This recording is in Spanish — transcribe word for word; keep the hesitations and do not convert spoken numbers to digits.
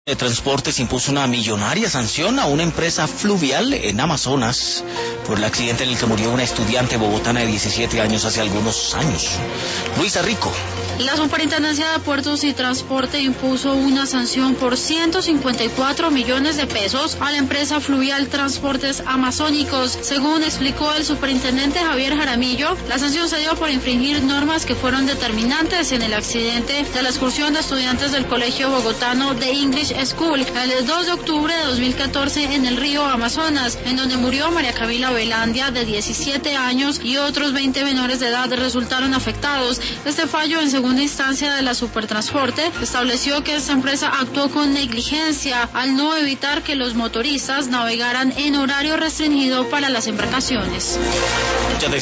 de Transportes impuso una millonaria sanción a una empresa fluvial en Amazonas por el accidente en el que murió una estudiante bogotana de diecisiete años hace algunos años. Luisa Rico. La Superintendencia de Puertos y Transporte impuso una sanción por ciento cincuenta y cuatro millones de pesos a la empresa fluvial Transportes Amazónicos. Según explicó el superintendente Javier Jaramillo, la sanción se dio por infringir normas que fueron determinantes en el accidente de la excursión de estudiantes del Colegio Bogotano de English School el dos de octubre de dos mil catorce en el río Amazonas, en donde murió María Camila Velandia, de diecisiete años, y otros veinte menores de edad resultaron afectados. Este fallo en segunda instancia de la Supertransporte estableció que esta empresa actuó con negligencia al no evitar que los motoristas navegaran en horario restringido para las embarcaciones.